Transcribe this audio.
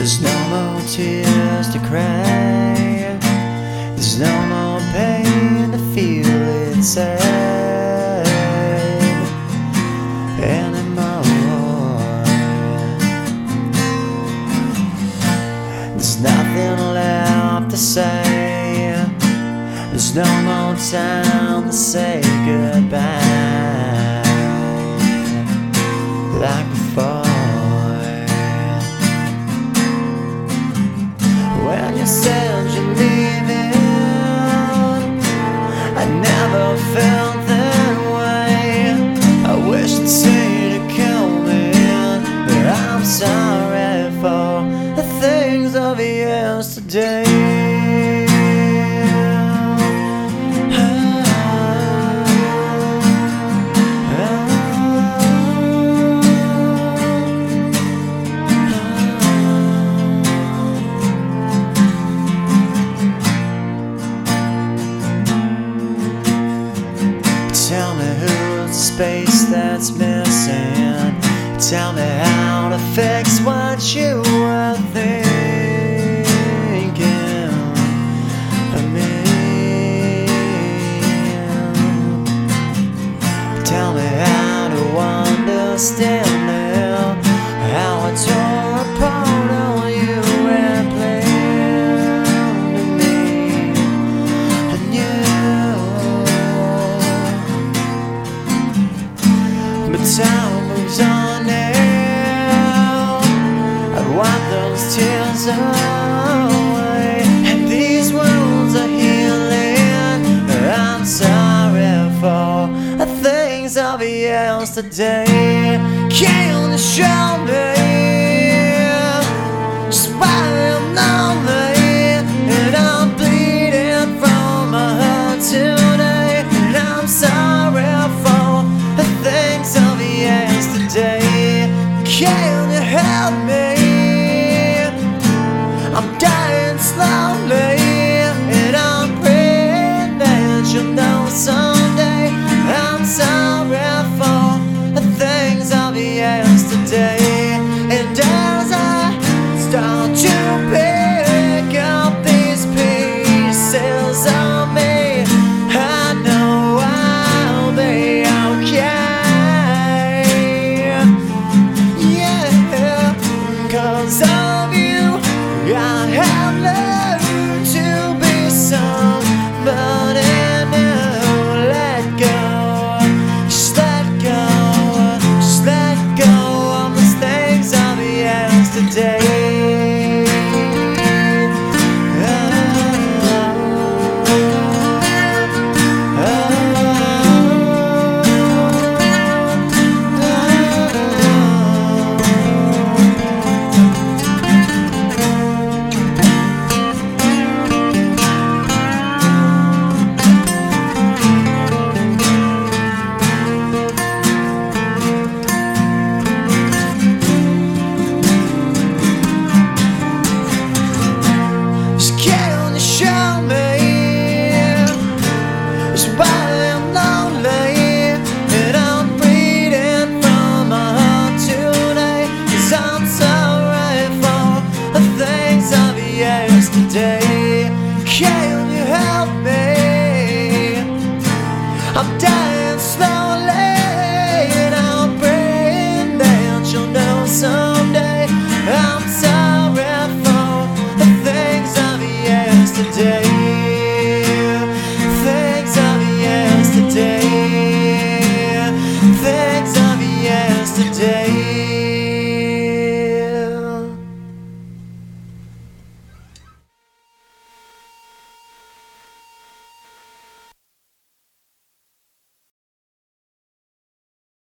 There's no more tears to cry. There's no more pain to feel inside anymore. There's nothing left to say. There's no more time to say goodbye like before. When you said you're leaving, I never felt that way. I wish you'd say to come in, but I'm sorry for the things of yesterday. Tell me who's the space that's missing. Tell me how to fix what you were thinking of me. Tell me how to understand now how I tore apart all you had planned to me and you. But time moves on now. I've wiped those tears away, and these wounds are healing. I'm sorry for the things of yesterday. Can you show me just why I'm lonely and I'm bleeding from my heart today? And I'm sorry for the things of yesterday. Can you help me? I'm dying slowly, and I'm praying that you'll know someday. I'm sorry for the things of yesterday. And as I start to pick up these pieces of me, I know I'll be okay. Yeah, 'cause of you I have learned to be somebody new. Let go, just let go, just let go of the things of yesterday. Can you show me just why I'm lonely and I'm bleeding from my heart today? 'Cause I'm sorry for the things of yesterday. Can you help me? I'm dying slowly.